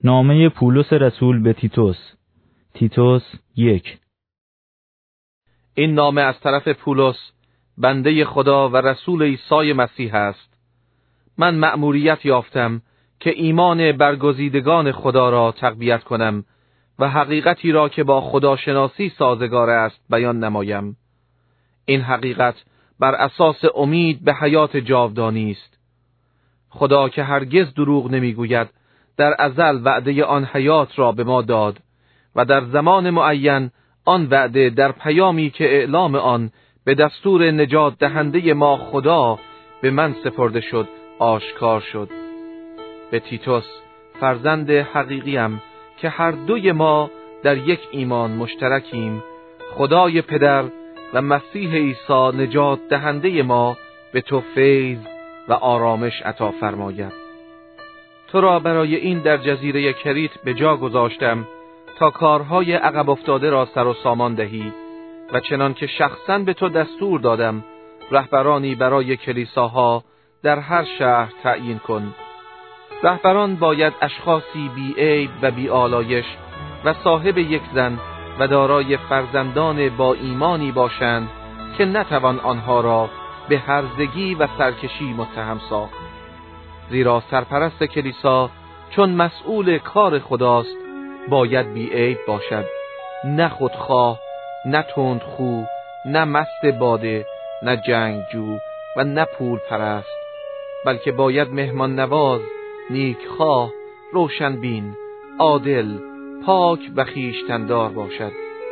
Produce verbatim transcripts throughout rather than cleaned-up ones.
نامه پولس رسول به تیتوس. تیتوس یک. این نامه از طرف پولس، بنده خدا و رسول عیسی مسیح است. من مأموریت یافتم که ایمان برگزیدگان خدا را تقویت کنم و حقیقتی را که با خداشناسی سازگار است بیان نمایم. این حقیقت بر اساس امید به حیات جاودانی است. خدا که هرگز دروغ نمیگوید در ازل وعده آن حیات را به ما داد و در زمان معین آن وعده در پیامی که اعلام آن به دستور نجات دهنده ما خدا به من سپرده شد آشکار شد. به تیتوس فرزند حقیقیم که هر دوی ما در یک ایمان مشترکیم، خدای پدر و مسیح عیسی نجات دهنده ما به تو فیض و آرامش عطا فرماید. تو را برای این در جزیره کریت به جا گذاشتم تا کارهای عقب افتاده را سر و سامان دهی و چنان که شخصاً به تو دستور دادم رهبرانی برای کلیساها در هر شهر تعیین کن. رهبران باید اشخاصی بی عیب و بی آلایش و صاحب یک زن و دارای فرزندان با ایمانی باشند که نتوان آنها را به هرزگی و سرکشی متهم ساخت. زیرا سرپرست کلیسا چون مسئول کار خداست باید بی عیب باشد، نه خودخواه، نه تندخو، نه مست باده، نه جنگجو و نه پول پرست، بلکه باید مهمان نواز، نیکخواه، روشنبین، عادل، پاک و خویشتن‌دار باشد.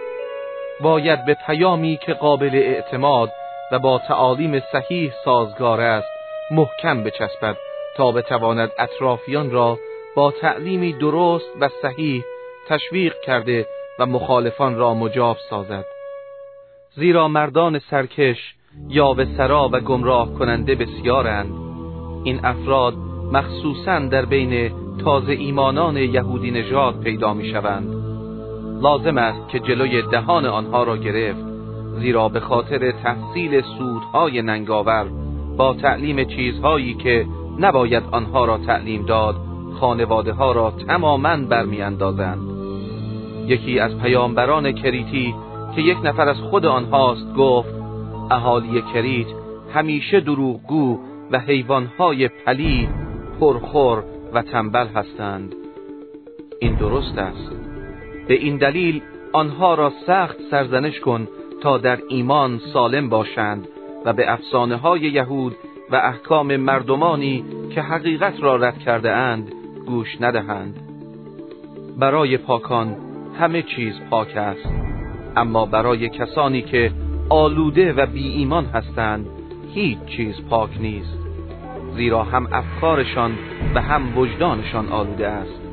باید به پیامی که قابل اعتماد و با تعالیم صحیح سازگار است محکم بچسبد تا بتواند اطرافیان را با تعلیمی درست و صحیح تشویق کرده و مخالفان را مجاب سازد. زیرا مردان سرکش، یاوه‌سرا و گمراه کننده بسیارند. این افراد مخصوصاً در بین تازه ایمانان یهودی نژاد پیدا می شوند. لازم است که جلوی دهان آنها را گرفت، زیرا به خاطر تحصیل سودهای ننگاور با تعلیم چیزهایی که نباید آنها را تعلیم داد، خانواده ها را تماماً برمی اندازند. یکی از پیامبران کریتی که یک نفر از خود آنهاست گفت: اهالی کریت همیشه دروغگو و حیوانهای پلید، پرخور و تنبل هستند. این درست است. به این دلیل آنها را سخت سرزنش کن تا در ایمان سالم باشند و به افسانه های یهود و احکام مردمانی که حقیقت را رد کرده اند گوش ندهند. برای پاکان همه چیز پاک است، اما برای کسانی که آلوده و بی ایمان هستند هیچ چیز پاک نیست، زیرا هم افکارشان و هم وجدانشان آلوده است.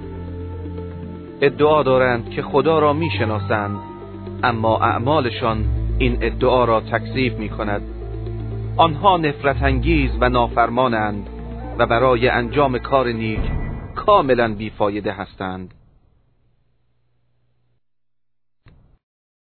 ادعا دارند که خدا را می شناسند، اما اعمالشان این ادعا را تکذیب می کند. آنها نفرت انگیز و نافرمانند و برای انجام کار نیک کاملا بیفایده هستند.